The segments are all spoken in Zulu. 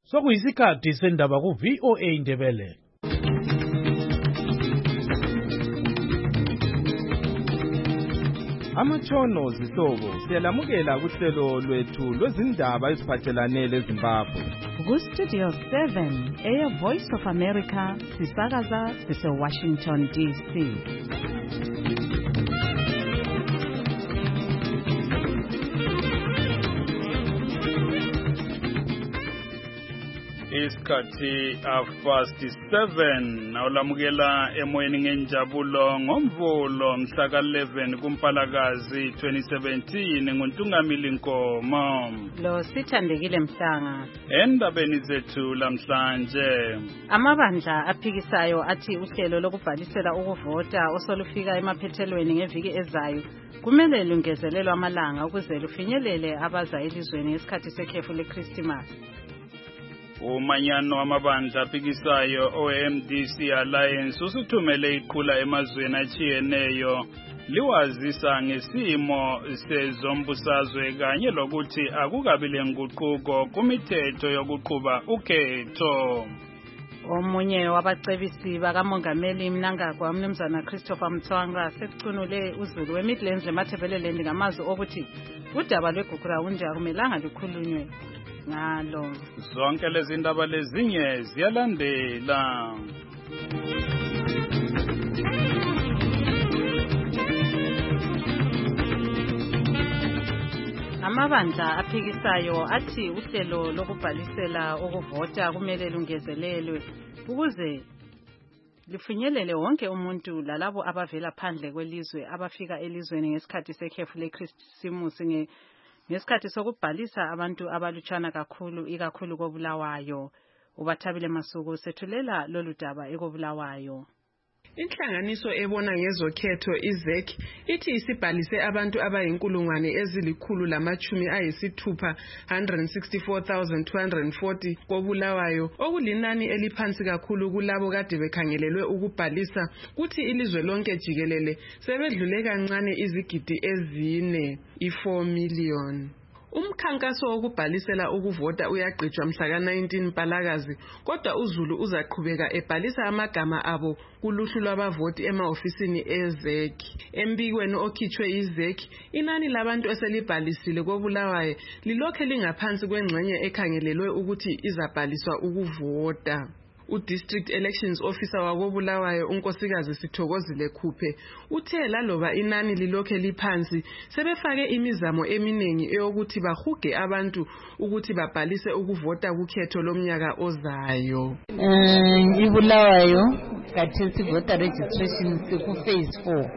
Sokuyisikhathi sendaba ku VOA Indebele. Amatshono zihlobo siyalamukela kuhlelo lwethu lwezindaba eziphathelane leZimbabwe. Ku Studio 7 Air Voice of America sisakaza sise Washington DC. Isikhathi afast 7 nawulamukela emoyeni ngenjabulo ngomvulo mhla ka 11 kuMpalakazi 2017 nguNtungamili Nkomo Lo sithandekile Mhlanga. Endabeni zethu lamhlanje Amabandla aphikisayo athi uhlelo lokubhalisela ukuvota osolufika emaphethelweni ngeviki ezayo kumele lungezelelwe amalanga ukuze lufinyelele abaza elizweni ngesikhathi sekhefu leChristmas. Umanyano wamabandla aphikisayo OMDC Alliance usuthumele iqhula emazweni achiyeneyo liwazisa ngesimo sezombusazwe kanye lokuthi akukabi lenguquko kumithetho yokuqhuba ukhetho. Omunye wabacebisi bakamongameli Mnangagwa umnumzana Christopher Mtswanga sekucunule uzulu weMidlands leMathebeleland ngamazwi okuthi udaba lweGugurawundi akumelanga lukhulunywe ngalo. Zonke lezi ndaba lezinye ziyalandela. Amabandla aphikisayo athi uhlelo lokubhalisela ukuvota kumele lungezelelwe ukuze lifinyelele wonke umuntu lalabo abavela phandle kwelizwe abafika elizweni ngesikhathi sekhefu leChristmas ngesikhathi sokubhalisa abantu abalutshana kakhulu ikakhulu koBulawayo. Ubathabile Masuku sethulela lolu daba ekoBulawayo. Inhlanganiso ebona ngezokhetho iZEC ithi isibhalise abantu abayinkulungwane ezilikhulu lamachumi ayisithupha 164,240 koBulawayo okulinani eliphansi kakhulu kulabo kade bekhangelelwe ukubhalisa kuthi ilizwe lonke jikelele sebedlule kancane izigidi ezine 4 million. Umkhankaso wokubhalisela ukuvota uyaqhutshwa mhla ka 19 Mpalakazi kodwa uZulu uzaqhubeka ebhalisa amagama abo kuluhlu lwabavoti emahofisini eZEC. Embikweni okhitshwe iZEC inani labantu eselibhalisile koBulawayo lilokhe lingaphansi kwengxenye ekhangelelwe ukuthi izabhaliswa ukuvota. U-District Elections Officer wakoBulawayo uNkosikazi Sithokozile Khuphe uthe laloba inani lilokhe liphansi sebefake imizamo eminingi eyokuthi bahuge abantu ukuthi babhalise ukuvota kukhetho lomnyaka ozayo. IBulawayo kathesi voter registration siku phase 4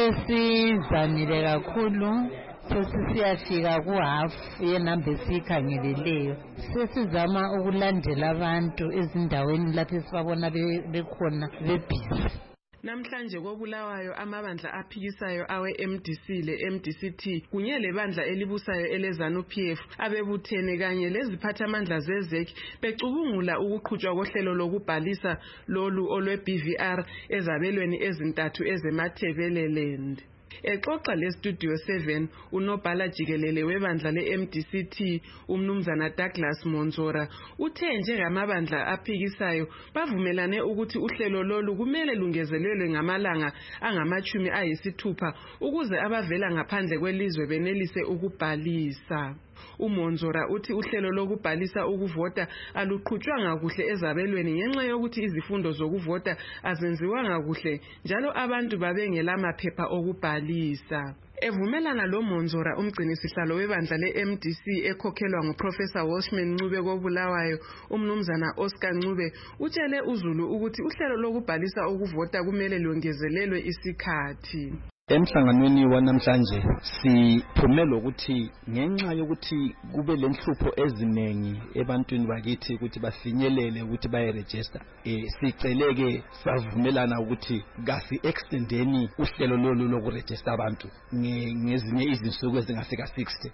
sesizamile kakhulu sesiyafika ku-half yenamba esiyikhangeleleyo sesizama ukulandela abantu ezindaweni lapho esibabona bekhona bebhizi. Namhlanje koBulawayo amabandla aphikisayo awe-MDC le-MDCT kunye lebandla elibusayo eleZANU-PF abebuthene kanye leziphathamandla zeZEC becubungula ukuqhutshwa kohlelo lokubhalisa lolu olwe-BVR ezabelweni ezintathu ezemathebeleland. Exoxa leStudio 7 unobhala jikelele webandla leMDCT umnumzana Douglas Monzora uthe njengamabandla aphikisayo bavumelane ukuthi uhlelo lolu kumele lungezelelwe ngamalanga angamachumi ayisithupha ukuze abavela ngaphandle kwelizwe benelise ukubhalisa. uMonzora uthi uhlelo lokubhalisa ukuvota aluqhutshwanga kuhle ezabelweni ngenxa yokuthi izifundo zokuvota azenziwanga kuhle njalo abantu babengela maphepha okubhalisa. Evumelana lo Monzora umgcinisihlalo webandla leMDC ekhokhelwa nguProfessor Walshman Ncube koBulawayo umnumzana Oscar Ncube utshele uZulu ukuthi uhlelo lokubhalisa ukuvota kumele longezelelwe isikhathi. Emhlanganweni wanamhlanje siphumela ukuthi ngenxa yokuthi kube lenhlupho eziningi ebantwini bakithi ukuthi bafinyelele ukuthi bayeregister siceleke savumelana ukuthi kasi extendeni uhlelo lolu lokuregister abantu ngezinye izinsuku ezingafika 60.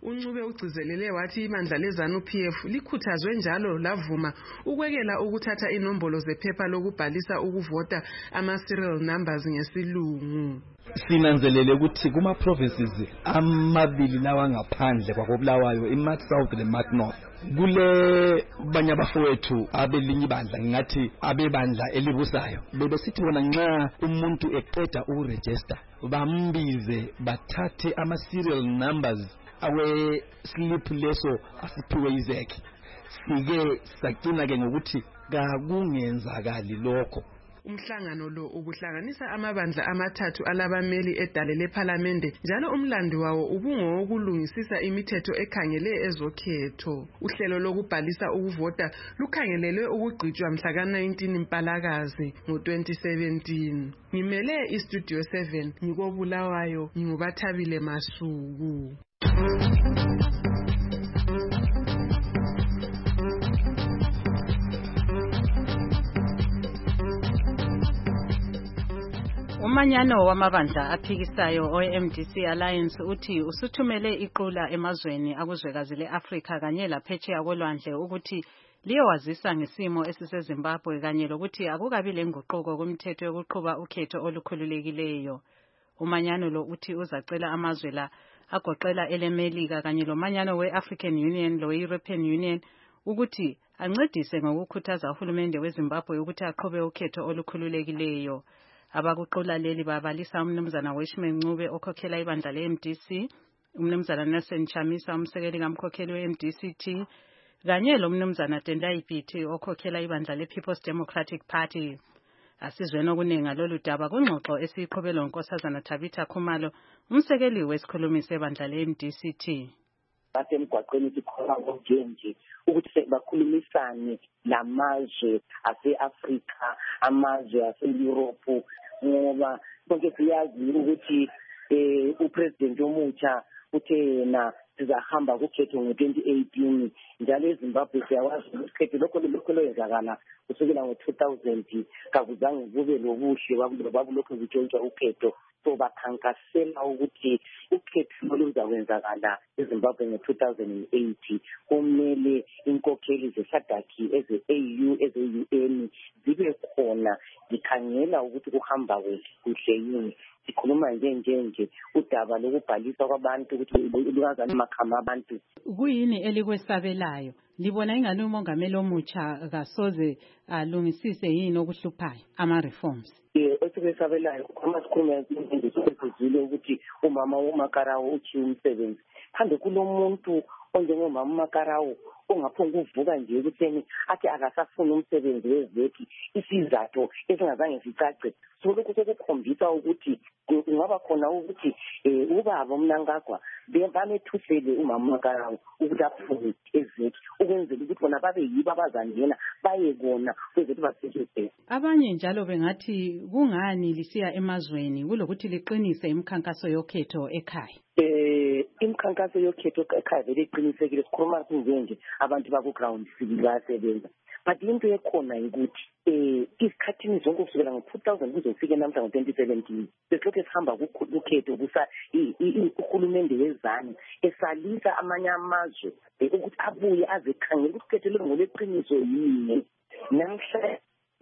uNcube ugcizelele wathi ibandla leZANU-PF likhuthazwe njalo lavuma ukwekela ukuthatha inombolo zephepha lokubhalisa ukuvota ama-serial numbers ngesilungu. Sinanzelele ukuthi kuma provinces amabili lawa ngaphandle kwakoBulawayo iMark South leMark North kule banye abafowethu abelinye ibandla ngathi abebandla elibusayo bebesithi bona nxa umuntu eqeda ukuregister bambize bathathe ama-serial numbers awe slip leso asiphiwe izekhe sike sacina ke ngokuthi kakungenzakali lokho. Umhlangano lo ubuhlanganisa amabandla amathathu alabameli edale lePhalamende njalo umlando wawo ubungowokulungisisa imithetho ekhangele ezokhetho. Uhlelo lokubhalisa ukuvota lukhangelelwe ukugqitshwa mhla ka-19 Mpalakazi ngo-2017. Ngimele iStudio 7 ngikoBulawayo nginguBathabile Masuku. Umanyano wamabandla aphikisayo OMDC Alliance uthi usuthumele iqula emazweni akuzwekazi leAfrika kanye laphetsheya kolwandle ukuthi liyowazisa ngesimo esiseZimbabwe kanye lokuthi akukabi lenguquko kumthetho yokuqhuba ukhetho olukhululekileyo. Umanyano lo uthi uzacela amazwe la agoqela eleMelika kanye lomanyano we-African Union lo-European Union ukuthi ancedise ngokukhuthaza uhulumende weZimbabwe ukuthi aqhube ukhetho olukhululekileyo. Abakuqula leli babalisa umnumzana Weshman Ncube okhokhela ibandla le-MDC, umnumzana Nelson Chamisa umsekeli kamkhokheli we-MDC-T, kanye lomnumzana Tendai Biti okhokhela ibandla le-People's Democratic Party. Asizweni okuningi ngalolu daba kungxoxo esiyiqhubelwa uNkosazana Tabitha Khumalo, umsekeli wesikhulumi sebandla le-MDC-T. Basemgwaqweni sikhona nje ukuthi bakhulumisane lamazwe ase-Afrika, amazwe ase-Europe ngoba bonke siyazi ukuthi upresident omutsha uthe yena sizahamba kukhetho ngo-2018 njalo eZimbabwe siyawazi ukukhetho lokho loyenzakala kusukela ngo-2000 kakuzange kube lobuhle babulokho zitshontshwa ukhetho. So bakhankasela ukuthi ukhetho luzakwenzakala eZimbabwe ngo-2008 kumele inkokheli zesadaki eze-AU eze-UN zibe khona zikhangela ukuthi kuhamba kuhle yini. Sikhuluma nje udaba lokubhalisa kwabantu ukuthi lungazani makhama abantu. Kuyini elikwesabelayo? Libona ingane umongameli omutsha kasoze alungisise yini okuhluphayo ama-reforms? Esikwesabelayo sikhuluma nje ukuthi umama uMakarawu uchiye umsebenzi. Phambe kulomuntu onjengomama uMakarawu ongaphonga ukuvuka nje ekutheni athi akasafuna umsebenzi wezeki isizathu esingazange sicace. So lokho sekukhombisa ukuthi kungaba khona ukuthi ubaba uMnangagwa bamethusele umama uMakarawu ukuthi afune ezeki ukwenzela ukuthi bona babe yibo abazangena baye kona kweze basebenzise. Abanye njalo bengathi kungani lisiya emazweni kulokuthi liqinise imikhankaso yokhetho ekhaya. Imikhankaso yokhetho ekhaya vele iqinisekile sikhuluma nje abantu baku-ground sibasebenza. But into ekhona ukuthi isikhathini zonke kusukela ngo-2000 kuzofika namhla ngo-2017 sesilokhu sihamba kukhetho kusa uhulumende wezani esalisa amanye amazwe ukuthi abuye azekhangela ukuthi ukhetho lolweqiniso yini. Namhla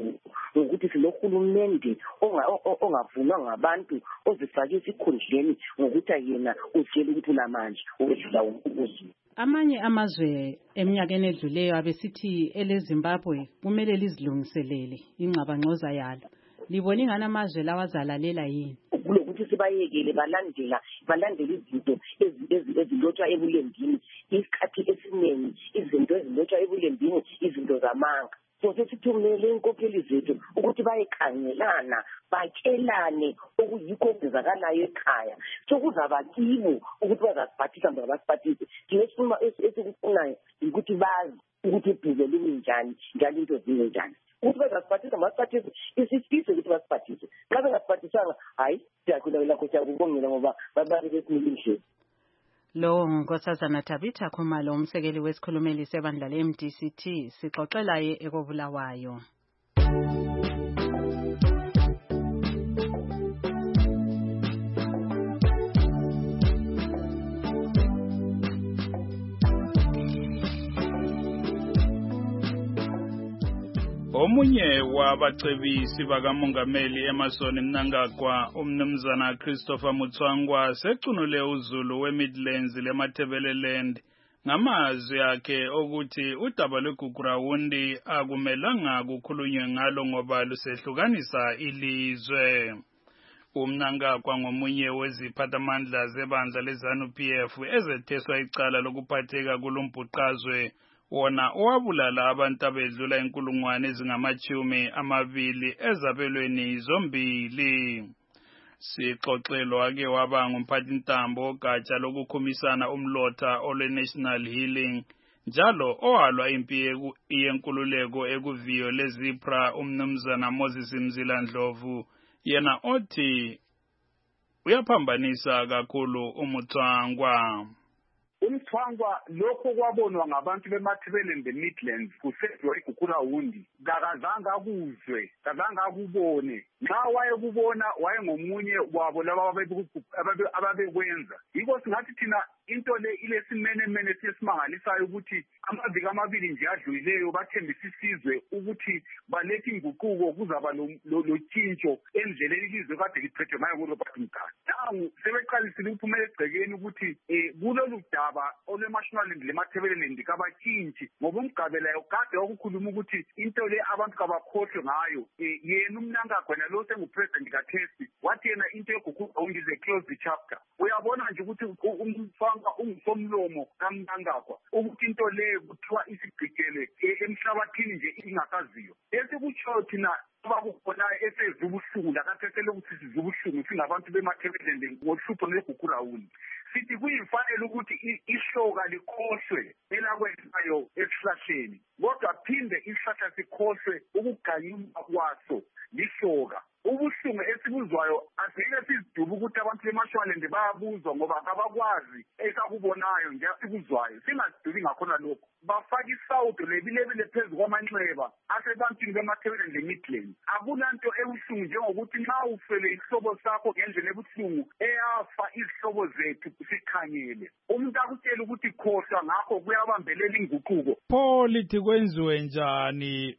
ukuthi silohulumende ongavunwa ngabantu ozifake esikhundleni ngokuthi yena utshela ukuthi unamandla ukwedlula umbuzo. Amanye amazwe eminyakeni edluleyo abesithi eleZimbabwe kumele lizilungiselele ingxabangxoza yalo. Libona ingane amazwe lawa azalalela yini? Kulokuthi sibayekele balandele izinto ezilotshwa ebulembini. Isikhathi esiningi izinto ezilotshwa ebulembini izinto zamanga. So sesithumele inkokheli zethu ukuthi bayekhangelana batshelane okuyikho okwenzakalayo ekhaya. So kuzaba kibo ukuthi bazasiphathisa mba basiphathise. Thina esikufunayo ukuthi bazi ukuthi ibhizo limi njani njalo into zime njani. Ukuthi bazasiphathisa masiphathise isifise ukuthi basiphathise. Xa bengasiphathisanga hayi siyakhulekela kubongela ngoba babali besinilishwe. Lo Nkosazana Tabitha Khumalo umsekeli wesikhulumeli sebandla le-MDC-T sixoxelaye ekoBulawayo. Omunye wabacebisi bakamongameli eMason Mnangagwa umnumzana Christopher Mutswangwa secunule uZulu weMidlands leMathebeleland ngamazwi akhe ukuthi udaba lweGugurawundi akumelanga kukhulunywe ngalo ngoba lusehlukanisa ilizwe. Umnangagwa ngomunye weziphathamandla zebandla leZANU-PF ezetheswa icala lokuphatheka kulumbhuqazwe wona owabulala abantu abedlula 220 ezabelweni zombili. Sixoxelo ake waba ngumphathintambo ogatsha lokukhumisana umlotha olwe-National Healing njalo owalwa impi yenkululeko ekuviyo lezipra umnumzana Moses Mzila Ndlovu yena othi uyaphambanisa kakhulu umuthwangwa. Umthwangwa lokho kwabonwa ngabantu beMathebeleland Midlands kusedwa iGugurawundi kakazange akuzwe kazange akubone nxa wayekubona wayengomunye wabo laba ababekwenza yiko singathi thina into le ilesimenemene sesimangalisayo ukuthi amaviki amabili nje adlulileyo bathembisa isizwe ukuthi balethe inguquko kuzaba lotshintsho endleleni ilizwe kade liphethwe ngayo nguRobert Mugabe. Nangu sebeqalisile ukuphumela egcekeni ukuthi kulolu daba olweMashonaland leMathebeleland kabatshintshi ngoba uMgabe layo kade wakukhuluma ukuthi into le abantu kabakhohlwe ngayo yena uMnangagwa lo sengupresident kaThesi wathi yena into yeGugurawundi is a closed chapter. Uyabona nje ukuthi umfanga ungusomlomo kaMnangagwa ukuthi into le kuthiwa isigqikele emhlabathini nje ingakaziyo esikutsho thina abakubona esezubuhlungu lakathetele ukuthi sizubuhlungu singabantu beMathebeleland ngohlupho lweGugurawundi sithi kuyimfanele ukuthi ihloka likhohlwe elakwenzayo esihlahleni kodwa phinde isihlahla sikhohlwe ukuganyulwa kwaso lihloka. Ubuhlungu esibuzwayo asike siziduba ukuthi abantu beMashonaland bayabuzwa ngoba abakwazi esakubonayo nje sikuzwayo singazidubi ngakhona lokho bafaka isawudo lebilebile phezu kwamanxeba asebantwini beMathebeleland Midlands. Akulanto ebuhlungu njengokuthi nxa ufele isihlobo sakho ngendlela ebuhlungu eyafa izihlobo zethu sikhangele umuntu akutshela ukuthi khohlwa ngakho kuyabambelela inguquko. Pho lithi kwenziwe njani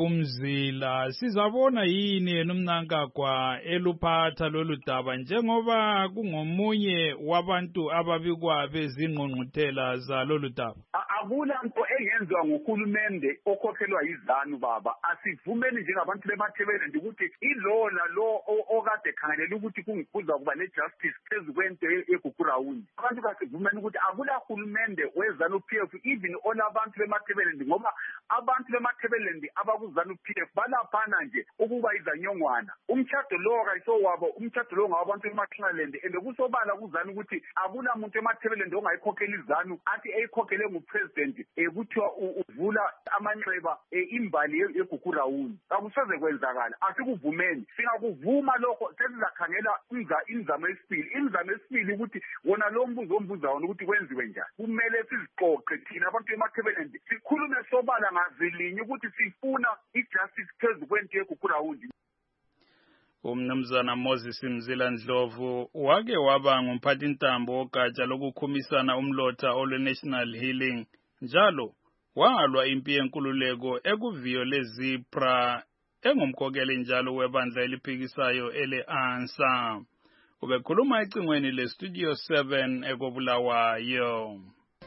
babumzila sizabona yini yena uMnangagwa eluphatha lolu daba njengoba kungomunye wabantu ababikwa bezingqungquthela zalolu daba? Akulanto engenziwa nguhulumende okhokhelwa yiZANU baba asivumeni njengabantu beMathebeleland ukuthi ilola lo okade khangelela ukuthi kuza kuba nejustice phezu kwento yeGugurawundi abantu kasivumeni ukuthi akula hulumende weZANU-PF even olabantu beMathebeleland ngoba abantu beMathebeleland abakuZANU-PF balaphana nje ukuba izanyongwana. Umtshado lo kayisowabo umtshado lo ngabantu beMathebeleland kusobala kuZANU ukuthi akula muntu eMathebeleland ongayikhokhela iZANU athi eyikhokhele ngupresident kuthiwa uvula amanxeba imbali yeGugurawundi akuseze kwenzakala asikuvumeni singakuvuma lokho sesizakhangela imizamo esibili ukuthi wona lo mbuzo ombuza wona ukuthi kwenziwe njani kumele siziqoqe thina abantu beMathebeleland sikhulume sobala ngazilinye ukuthi sifuna ijustice phezu kwento yeGugurawundi. Umnumzana Moses Mzila Ndlovu wake waba ngumphathintambo ogatsha lokukhumisana umlotha olwe-National Healing njalo walwa impi yenkululeko ekuviyo lezipra engumkhokeli njalo webandla eliphikisayo ele-ANSA. Ubekhuluma ecingweni leStudio 7 ekobulawayo.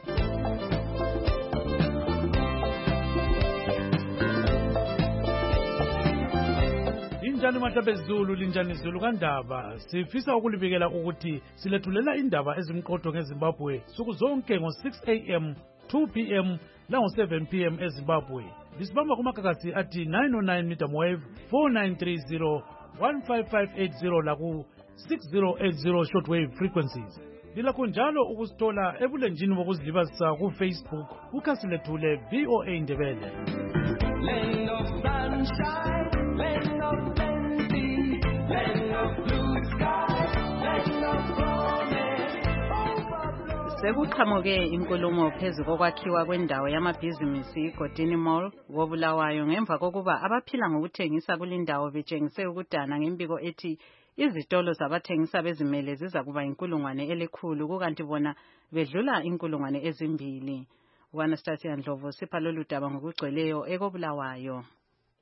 Linjani mahlabezulu linjani Zulu kandaba sifisa ukulibikela ukuthi silethulela indaba ezimqotho ngeZimbabwe suku zonke ngo6 am 2 pm lango7 pm eZimbabwe lisibamba kumagagasi athi 909 medium wave 4930 15580 laku 6080 shortwave frequencies. Lilakho njalo ukusithola ebulenjini bokuzilibazisa ku Facebook ukhasi lethu le VOA Indebele. Land of sunshine, land of plenty, land of blue sky, land of promise. Sekuqhamuke inkulumo phezu kokwakhiwa kwendawo yamabhizinisi iGodini Mall koBulawayo ngemva kokuba abaphila ngokuthengisa kulindawo betshengise ukudana ngembiko ethi izitolo zabathengisa bezimele ziza kuba inkulungwane elikhulu kukanti bona bedlula inkulungwane ezimbili. Anastasia Ndlovu sipha lolu daba ngokugcweleyo ekobulawayo.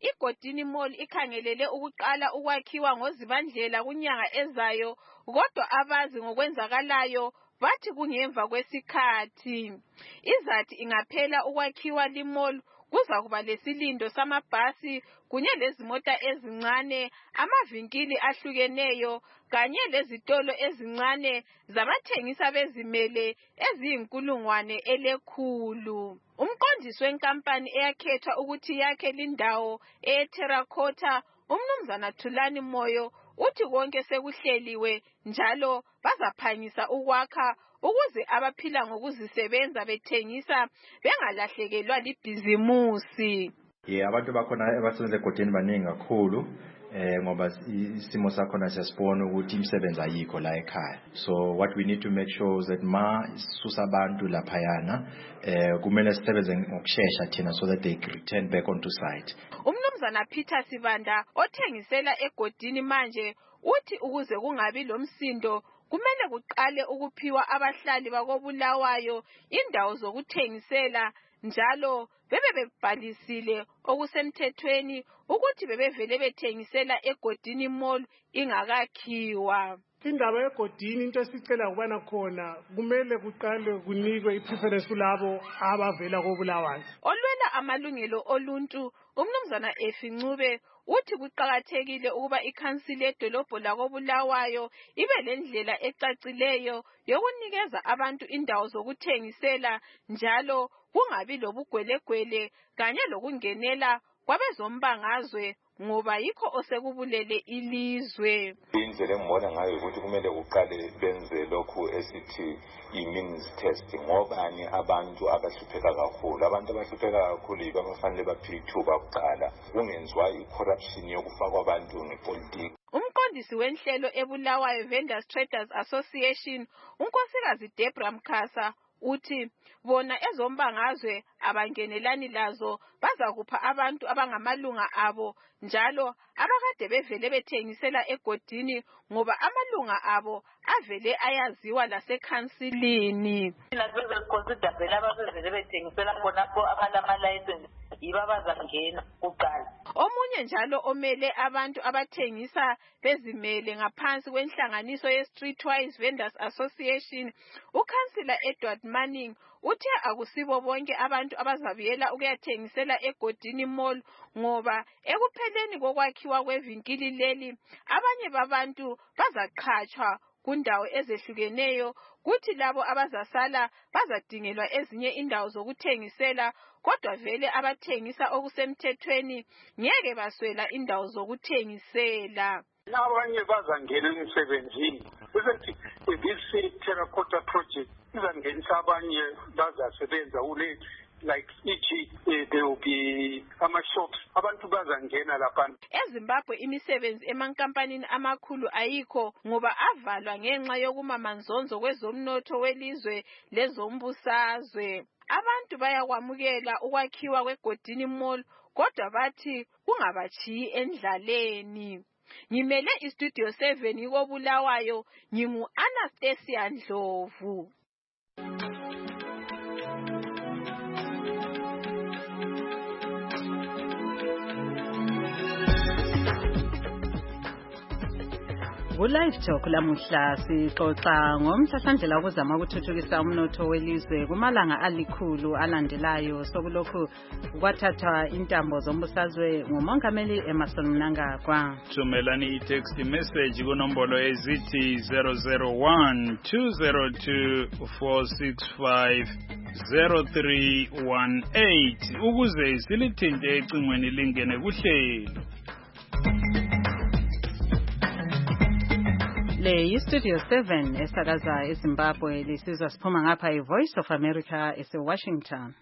iGodini Mall ikhangelele ukuqala ukwakhiwa ngoZibandlela kunyanga ezayo, kodwa abazi ngokwenzakalayo bathi kungemva kwesikhathi. Izathi ingaphela ukwakhiwa limall kuza kuba lesilindo samabhasi kunye lezimota ezincane, amavinkili ahlukeneyo kanye lezitolo ezincane zabathengisa bezimele eziyinkulungwane elekhulu. Umqondisi wenkampani eyakhethwa ukuthi yakhe lindawo eTerracotta, uMnumzana Thulani Moyo, uthi konke sekuhleliwe njalo bazaphangisa ukwakha ukuze abaphila ngokuzisebenza bethengisa bengalahlekelwa libhizimusi. Abantu bakhona abasebenza egodini baningi kakhulu ngoba isimo sakhona siyasibona ukuthi imisebenzi ayikho la ekhaya. So what we need to make sure is that susa abantu laphayana kumele sisebenze ngokusheshsha thina so that they return back onto site. Umnumzana Peter Sibanda othengisela egodini manje uthi ukuze kungabi lomsindo kumele kuqale ukuphiwa abahlali bakoBulawayo indawo zokuthengisela njalo bebebhalisile okusemthethweni ukuthi bebevele bethengisela eGodini Mall ingakakhiwa. Indaba yegodini into esicela ukubana khona kumele kuqale kunikwe ipreference kulabo abavela koBulawayo. Olwela amalungelo oluntu uMnumzana Efincube uthi kuqakathekile ukuba ikhansili edolobho lakoBulawayo ibe lendlela ecacileyo yokunikeza abantu indawo zokuthengisela njalo kungabi lobugwelegwele kanye lokungenela kwabezombangazwe ngoba yikho osekubulele ilizwe. Indlela engibona ngayo ukuthi kumele kuqale benze lokhu esithi i-means test ngobani abantu abahlupheka kakhulu. Abantu abahlupheka kakhulu yibo abafanele baphiwe ithuba kuqala kungenziwa i-corruption yokufakwa abantu ngepolitiki. Umqondisi wenhlelo eBulawayo Vendors Traders Association unkosikazi Debra Mkhasa uthi bona ezombangazwe abangenelani lazo bazakupha abantu abangamalunga abo njalo abakade bevele bethengisela egodini ngoba amalunga abo avele ayaziwa lasekhansilini. Consider vele abavele bethengisela khonapho abalama license ibabazangena kuqala. Omunye njalo omele abantu abathengisa bezimele ngaphansi kwenhlanganiso ye-Streetwise Vendors Association, ukansila Edward Manning uthe akusibo bonke abantu abazabuyela ukuyathengisela eGodini Mall ngoba ekupheleni kokwakhiwa kwevinkili leli abanye babantu bazaqhatshwa kundawo ezehlukeneyo kuthi labo abazasala bazadingelwa ezinye indawo zokuthengisela kodwa vele abathengisa okusemthethweni ngeke baswela indawo zokuthengisela. Abanye bazangena emsebenzini ukuthi this Terracotta project izangenisa abanye bazasebenza ule like there will be ama-shops abantu bazangena lapha. EZimbabwe imisebenzi emankampanini amakhulu ayikho ngoba avalwa ngenxa yokumamanzonzo kwezomnotho welizwe lezombusazwe. Abantu bayakwamukela ukwakhiwa kweGodini Mall kodwa bathi kungabachiyi endlaleni. Ngimele iStudio 7 koBulawayo ngingu-Anastasia Ndlovu. Ku-Live Talk lamuhla sixoxa ngomhlahlandlela ukuzama ukuthuthukisa umnotho welizwe kumalanga alikhulu alandelayo sokulokhu kwathathwa intambo zombusazwe ngumongameli Emmerson Mnangagwa. Thumelani i-text message kunombolo ezithi 001-202-465-0318 ukuze silithinte ecingweni lingene kuhlelo. Le iStudio 7 esakaza eZimbabwe lisizwa siphuma ngapha iVoice of America eseWashington.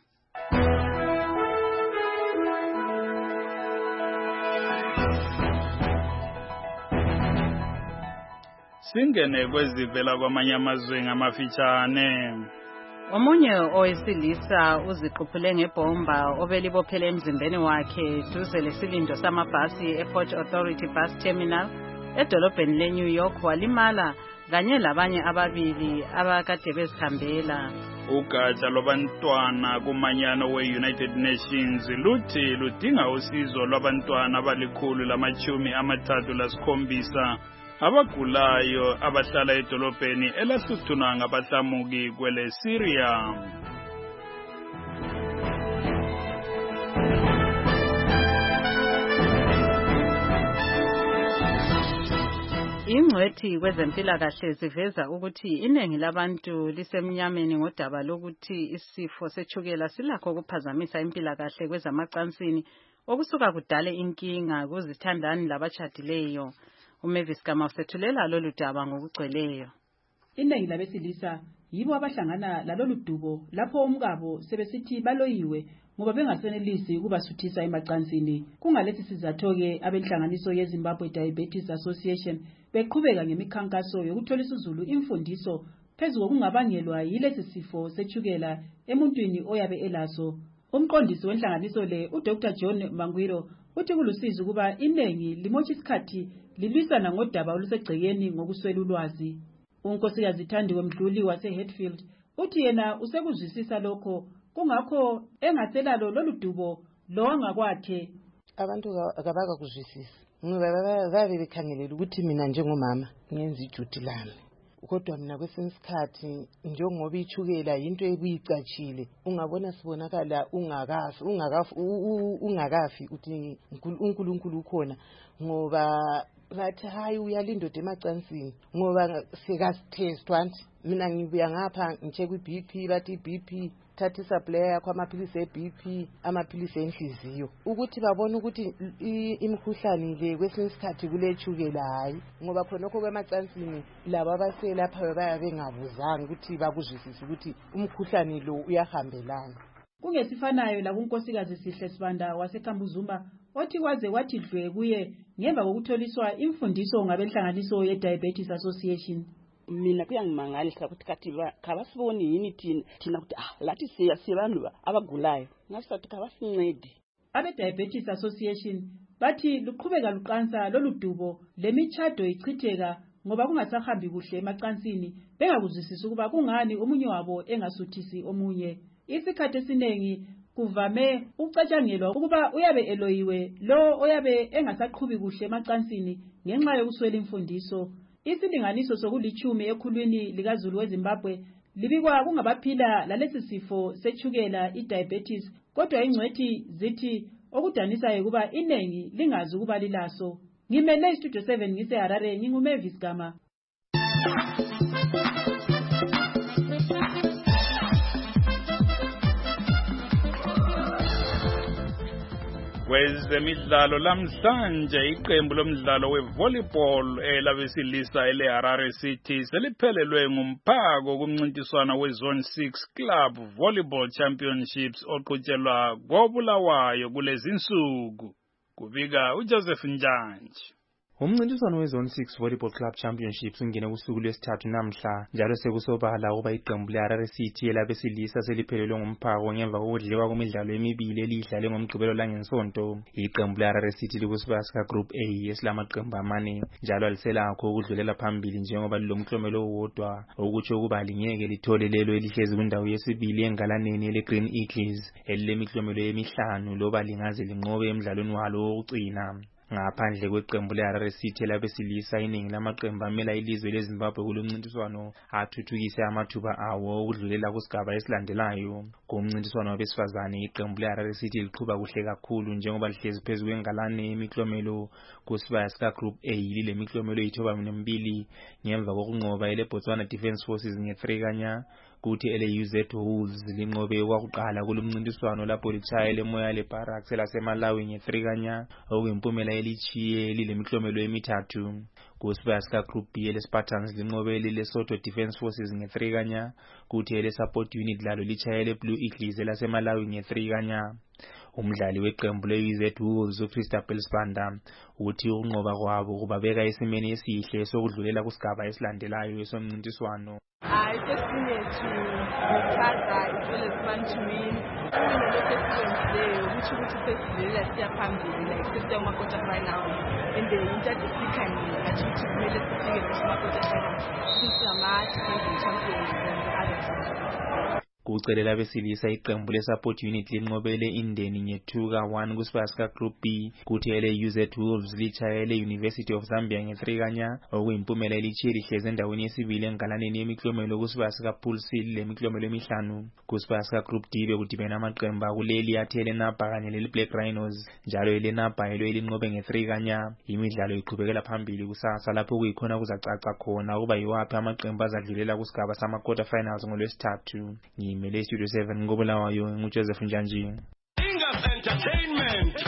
Singene kwezivela kwamanye amazwe ngamafitshane. Omunye owesilisa uziquphule ngebhomba obelibophele emzimbeni wakhe duze lesilindo samabhasi ePort Authority Bus Terminal edolobheni leNew York walimala kanye labanye ababili abakade bezihambela. Ugatsha lwabantwana kumanyano we-United Nations luthi ludinga usizo lwabantwana abalikhulu-37 abagulayo abahlala edolobheni elahluthunwa ngabahlamuki kwele Syria. Ingcwethi kwezempilakahle ziveza ukuthi iningi labantu lisemnyameni ngodaba lokuthi isifo setshukela silakho ukuphazamisa impilakahle kwezamacansini okusuka kudale inkinga kuzithandani labatshadileyo. uMavis Gama usethulela lolu daba ngokugcweleyo. Iningi labesilisa yibo abahlangana lalolu dubo lapho umkabo sebesithi baloyiwe ngoba bengasenelisi ukubasuthisa emacansini. Kungalesi sizatho-ke abenhlanganiso yeZimbabwe Diabetes Association beqhubeka ngemikhankaso yokutholisa uzulu imfundiso phezu kokungabangelwa yilesi sifo setshukela emuntwini oyabe elaso. Umqondisi wenhlanganiso le uDr John Mangwiro uthi kulusizi kuba iningi limotsha isikhathi lilwisana ngodaba olusegcekeni ngokuswela ulwazi. Unkosikazi Thandiwe Mdluli wase-Hatfield uthi yena usekuzwisisa lokho kungakho engaselalo lolu dubo lo wangakwakhe. Abantu kabakakuzwisisi ngoba babe bekhangelela ukuthi mina njengomama ngenza ijuti lami, kodwa mina kwesinye isikhathi njengoba ichukela into ebuyicatshile ungabona sibonakala ungakafi uthi uNkulunkulu ukhona ngoba bathi hayi uyalindoda emacansini ngoba sekasithestwa nje. Mina ngibuya ngapha ngicheck iBP bathi iBP thatha isupplier yakho amaphilisi eBP amaphilisi enhliziyo ukuthi babone ukuthi imikhuhlane le kwesinye isikhathi kulechukela hayi ngoba khonokho kwemacansini laba abaselapha baya bengabuzanga ukuthi bakuzwisise ukuthi umkhuhlane lo uyahambelana. Kungesifanayo la kunkosikazi Sihle Sibanda waseKambuzumba othi kwaze kwathi dlwe kuye ngemva kokutholiswa imfundiso ngabenhlanganiso yeDiabetes Association. Mina kuyangimangalisa ukuthi kathi kabasiboni yini thina ukuthi lathi siyabantu abagulayo ngasathi kabasincede. Abe-Diabetes Association bathi luqhubeka luqansa lolu dubo lemichado ichitheka ngoba kungasahambi kuhle emacansini bengakuzwisisi ukuba kungani omunye wabo engasuthisi omunye. Isikhathi esiningi kuvame ucatshangelwa ukuba uyabe eloyiwe lo oyabe engasaqhubi kuhle emacansini ngenxa yokuswela imfundiso. Isilinganiso sokulithumi ekhulwini likaZulu weZimbabwe libikwa kungabaphila lalesi sifo setshukela idiabetes, kodwa ingcwethi zithi okudanisayo kuba iningi lingazi ukuba lilaso. Ngimele iStudio 7 ngiseHarare nginguMavis Gama. Kwezemidlalo lamhlanje iqembu lomdlalo wevolleyball elabesilisa eleHarare City seliphelelwe ngumphako kumncintiswano wezone 6 Club Volleyball Championships oqhutshelwa koBulawayo kulezi insuku. Kubika uJoseph Njanji. Umncintiswano wezone 6 Volleyball Club Championships ungene kusuku lwesithathu namhla njalo sekusobala ukuba iqembu leHarare City elabesilisa seliphelelwe ngumphako ngemva kokudliwa kwemidlalo emibili elidlale ngomgqibelo langensonto. Iqembu leHarare City likusibaya sika Group A esilamaqembu amane njalo aliselakho ukudlulela phambili njengoba lilomklomelo owodwa okutsho ukuba lingeke lithole lelo elihlezi kwindawo yesibili engalaneni eleGreen Eagles elilemiklomelo emihlanu loba lingaze linqobe emdlalweni walo wokugcina. Ngaphandle kweqembu leHarare City labesilisa iningi lamaqembu amela ilizwe leZimbabwe kulomncintiswano athuthukise amathuba awo ukudlulela kusigaba esilandelayo. Kumncintiswano wabesifazane iqembu leHarare City liqhuba kuhle kakhulu njengoba lihlezi phezu kwengalane emiklomelo kusibaya sika Group A lilemiklomelo eyithoba-2 ngemva kokunqoba eleBotswana Defence Forces nge3 kanya. Kuthi ele-UZ Wolves linqobe kwakuqala kulomncintiswano lapho litshaya leMoya leBarracks laseMalawi nge3 kanya okuyimpumela elichiye lilemiklomelo emithathu. Kusibaya sika Group B eleSpartans linqobe leSoto Defence Forces nge3 kanya kuthi eleSupport Unit lalo litshaya leBlue Eagles laseMalawi nge3 kanya. Umdlali weqembu le-UZ Wolves uChristopher Sibanda uthi ukunqoba kwabo kubabeka esimeni esihle sokudlulela kusigaba esilandelayo esomncintiswano. Esinye chaza ithole fun to win. Kuwina lokho esikwenzileyo ukuthi sesidlulela siya phambili like sesiya kuma-quarter final and into esikhangile ngathi ukuthi kumele sifike kuma-quarter final since ama-defending champions and other. Kucelela abesilisa iqembu le-support unit linqobele indeni nge-2-1 kusipasika Group B, kuthi ele-UZ Wolves litshayele University of Zambia nge-3-0, okuyimpumela elitshiye lihlezi endaweni yesibili engalaneni yemiklomelo kusipasika Pool C lemiklomelo emihlanu. Kusipasika Group D bekudibene amaqembu akuleli athi elenapa kanye leli-Black Rhinos, njalo elenapa elo elinqobe nge-3-0. Imidlalo iqhubekela phambili kusasa lapho kuyikhona kuzacaca khona ukuba yiwaphi amaqembu azadlulela kusigaba sama-quarter finals ngolwesithathu. Ngiyimele Studio 7 ngobulawayo nguJoseph Njanji. Ingas Entertainment.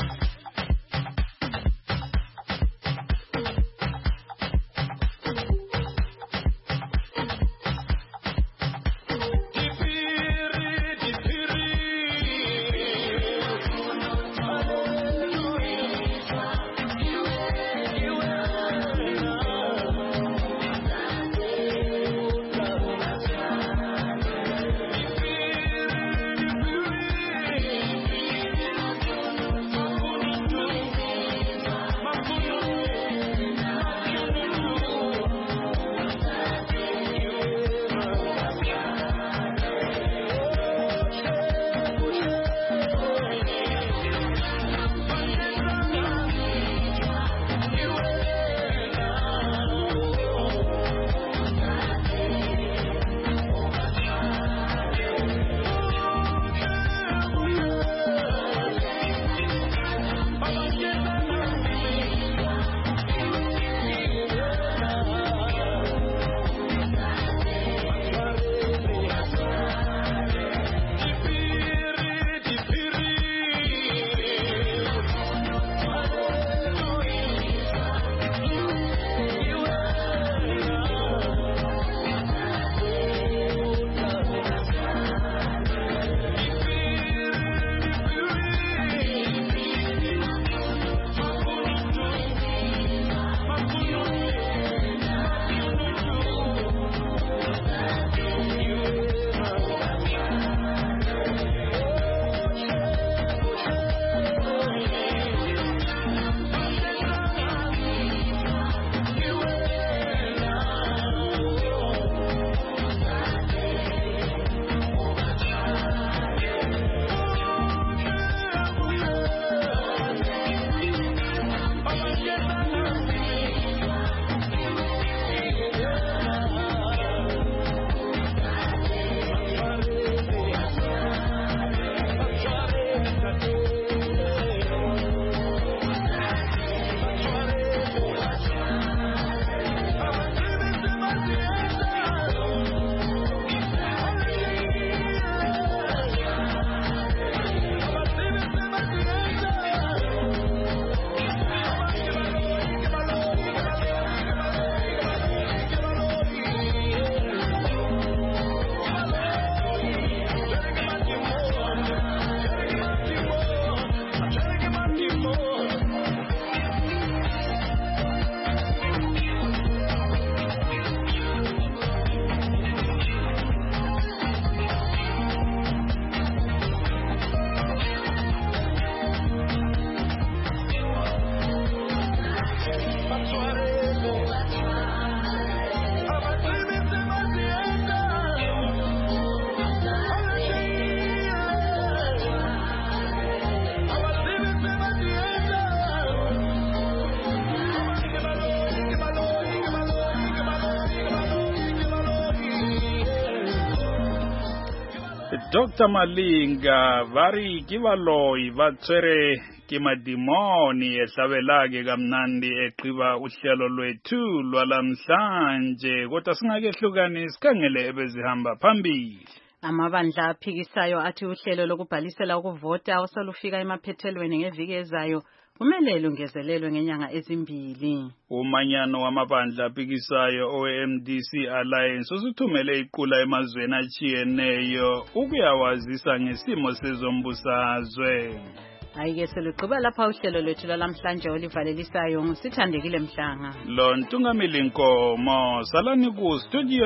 Dr. Malinga vari kivaloi vatswere kimadimoni ehlabelake kamnandi eqiba uhlelo lwethu lwalamhlanje kodwa singakehlukani sikhangele ebezihamba phambili. Amabandla aphikisayo athi uhlelo lokubhalisela ukuvota osolufika emaphethelweni ngeviki ezayo kumele lungezelelwe ngenyanga ezimbili. Umanyano wamabandla aphikisayo OMDC Alliance usuthumele iqula emazweni achiyeneyo ukuyawazisa ngesimo sezombusazwe. Ayike seluqhuba lapha uhlelo lwethu lwalamhlanje olivalelisayo ngusithandekile Mhlanga. Lo Ntungamili Nkomo salani ku Studio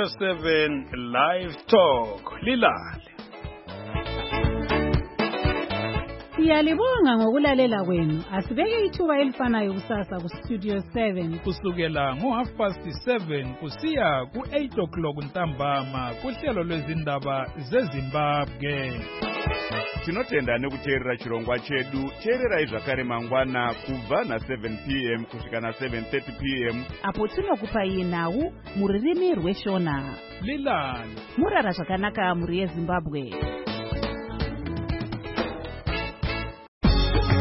7 Live Talk lilale. Siyalibonga ngokulalela kwenu. Asibeke ithuba elifanayo kusasa ku Studio 7 kusukela ngo7:30 kusiya ku8 o'clock ntambama kuhlelo lwezindaba zeZimbabwe. Tinotenda nekuteerera chirongwa chedu. Teererai zvakare mangwana kubva na7 p.m. kusvika na7:30 p.m. apo tinokupai nhau mururimi rweshona. Lilani murara zvakanaka muri yeZimbabwe.